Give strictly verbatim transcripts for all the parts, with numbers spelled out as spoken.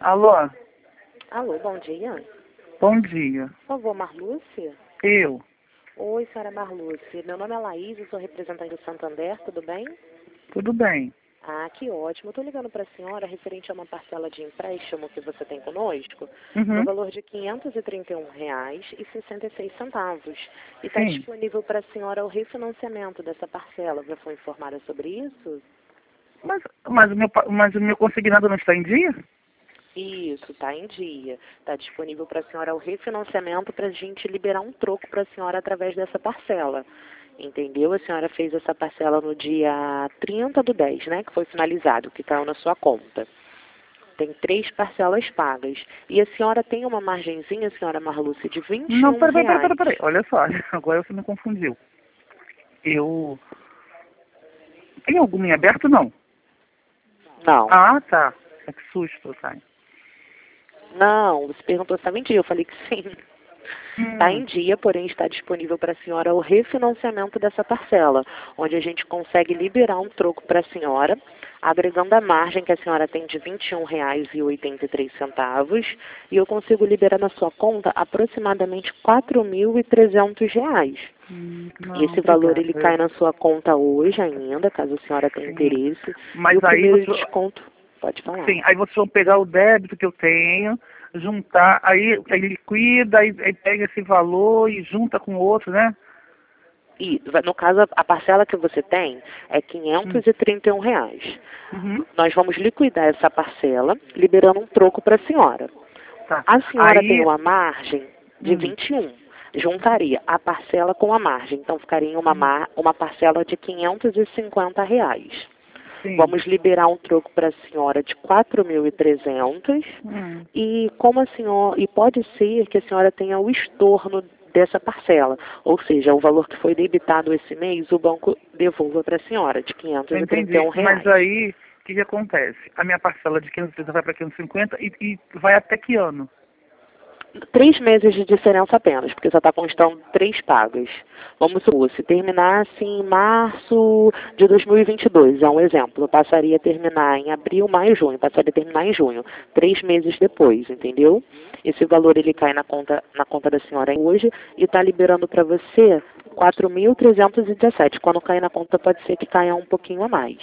Alô, Alô, bom dia. bom dia. Por favor, Marlúcia? Eu, Oi, senhora Marlúcia. Meu nome é Laís, eu sou representante do Santander, tudo bem? tudo bem? Ah, que ótimo. Estou ligando para a senhora referente a uma parcela de empréstimo que você tem conosco, no Uhum. valor de quinhentos e trinta e um reais e sessenta e seis centavos. E está Sim, disponível para a senhora o refinanciamento dessa parcela. Já foi informada sobre isso? mas, mas, o meu, pa- mas o meu consignado não está em dia? Isso, está em dia. Está disponível para a senhora o refinanciamento para a gente liberar um troco para a senhora através dessa parcela. Entendeu? A senhora fez essa parcela no dia trinta do dez, né? Que foi finalizado, que caiu na sua conta. Tem três parcelas pagas. E a senhora tem uma margenzinha, senhora Marlúcia, de vinte e Não, um peraí, peraí, peraí, reais. peraí. Olha só, agora você me confundiu. Eu... Tem algum em aberto, não? Não. Ah, tá. É que susto, tá. Não, você perguntou se estava em dia. Eu falei que sim. Está Hum, em dia, porém está disponível para a senhora o refinanciamento dessa parcela, onde a gente consegue liberar um troco para a senhora, agregando a margem que a senhora tem de vinte e um reais e oitenta e três centavos, e eu consigo liberar na sua conta aproximadamente quatro mil e trezentos reais. hum, E não, esse valor obrigado. ele cai Eu, na sua conta hoje ainda, caso a senhora tenha sim, interesse, e mas o aí primeiro você... desconto, pode falar. Sim, aí vocês vão pegar o débito que eu tenho, juntar, aí, aí liquida, aí, aí pega esse valor e junta com o outro, né? E, no caso, a parcela que você tem é Hum. quinhentos e trinta e um reais. Uhum. Nós vamos liquidar essa parcela, liberando um troco para a senhora. Tá. A senhora tem Aí, uma margem de hum, vinte e um. Juntaria a parcela com a margem. Então, ficaria em uma, hum, mar, uma parcela de quinhentos e cinquenta reais. sim, Vamos liberar um troco para a senhora de quatro mil e trezentos. hum, E como a senhora, e pode ser que a senhora tenha o estorno dessa parcela, ou seja, o valor que foi debitado esse mês, o banco devolva para a senhora de quinhentos eu e trinta e entendi. um Mas reais. aí, o que, que acontece? A minha parcela de quinhentos e trinta vai para quinhentos e cinquenta e, e vai até que ano? Três meses de diferença apenas, porque só está constando três pagas. Vamos supor, se terminasse em março de dois mil e vinte e dois, é um exemplo, passaria a terminar em abril, maio, junho, passaria a terminar em junho, três meses depois, entendeu? Esse valor ele cai na conta, na conta da senhora hoje e está liberando para você quatro mil trezentos e dezessete. Quando cair na conta pode ser que caia um pouquinho a mais.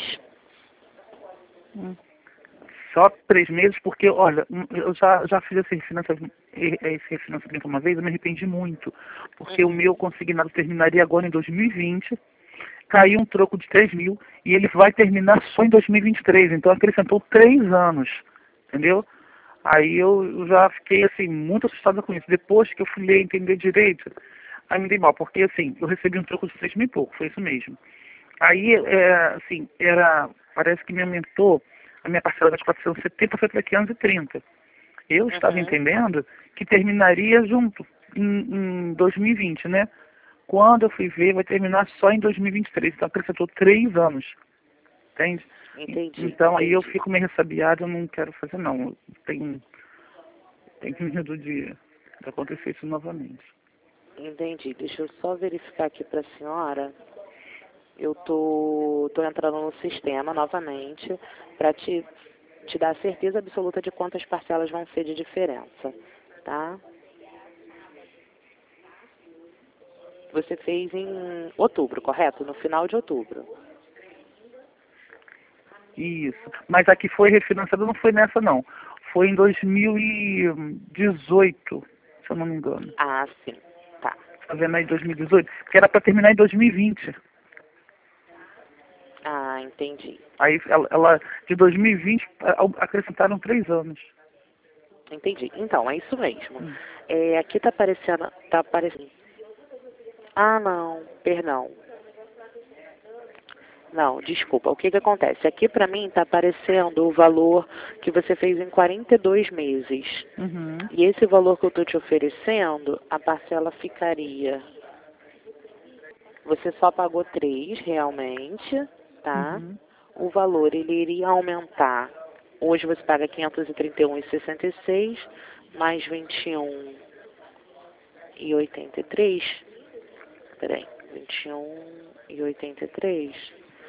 Hum. Só três meses, porque, olha, hum, eu já, já fiz esse refinanciamento, esse refinanciamento uma vez, eu me arrependi muito, porque o Uhum. meu consignado terminaria agora em dois mil e vinte, caiu um troco de três mil e ele vai terminar só em dois mil e vinte e três, então acrescentou três anos, entendeu? Aí eu eu já fiquei assim muito assustada com isso. Depois que eu fui ler e entender direito, aí me dei mal, porque assim, eu recebi um troco de três mil e pouco, foi isso mesmo. Aí, é, assim, era, parece que me aumentou, a minha parcela das quatrocentos e setenta foi para quinhentos e trinta. Eu estava Uhum. entendendo que terminaria junto em, em dois mil e vinte, né? Quando eu fui ver, vai terminar só em dois mil e vinte e três, então acrescentou três anos, entende? E- Entendi, Então aí eu entendi. fico meio ressabiado, eu não quero fazer não, eu tenho, tenho medo de, de acontecer isso novamente. Entendi. Deixa eu só verificar aqui para a senhora. Eu tô, tô entrando no sistema novamente para te, te dar certeza absoluta de quantas parcelas vão ser de diferença, tá? Você fez em outubro, correto? No final de outubro. Isso. Mas a que foi refinanciada não foi nessa não. Foi em dois mil e dezoito, se eu não me engano. Ah, sim. Tá. Tá vendo aí dois mil e dezoito? Que era para terminar em dois mil e vinte. Ah, entendi. Aí ela, ela de dois mil e vinte a- acrescentaram três anos. Entendi. Então, é isso mesmo. Hum. É, aqui tá aparecendo, tá aparecendo. Ah, não, perdão. Não, desculpa. O que que acontece? Aqui para mim está aparecendo o valor que você fez em quarenta e dois meses. Uhum. E esse valor que eu estou te oferecendo, a parcela ficaria. Você só pagou três realmente, tá? Uhum. O valor ele iria aumentar. Hoje você paga quinhentos e trinta e um e sessenta e seis mais vinte e um e oitenta e três. Peraí, vinte e um e oitenta e três.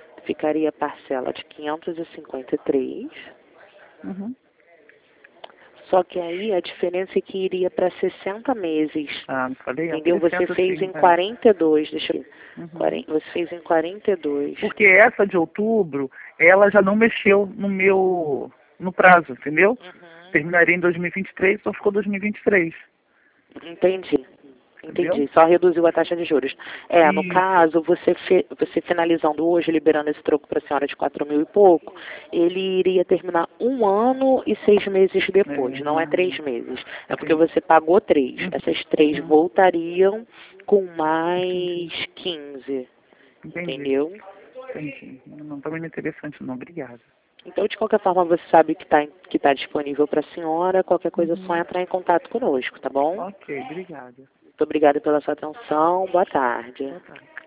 Ficaria a parcela de quinhentos e cinquenta e três Uhum. Só que aí a diferença é que iria para sessenta meses. Ah, não falei? Entendeu? Você sessenta, fez sim, em é. quarenta e dois, deixa eu ver. Uhum. Quarenta- Você fez em quarenta e dois. Porque essa de outubro, ela já não mexeu no meu, no prazo, entendeu? Uhum. Terminaria em dois mil e vinte e três, só ficou dois mil e vinte e três. Entendi. Entendi. Entendeu? Só reduziu a taxa de juros. É, no Isso. caso, você, fe, você finalizando hoje, liberando esse troco para a senhora de quatro mil e pouco, ele iria terminar um ano e seis meses depois, É, não é uhum. três meses. É porque Entendi. você pagou três. Uhum. Essas três Uhum. voltariam com mais quinze. Entendi. Entendeu? Entendi. Não está muito interessante não, obrigada. Então, de qualquer forma, você sabe que está que tá disponível para a senhora. Qualquer coisa, é só Uhum. entrar em contato conosco, tá bom? Ok, obrigada. Muito obrigada pela sua atenção. Boa tarde. Boa tarde.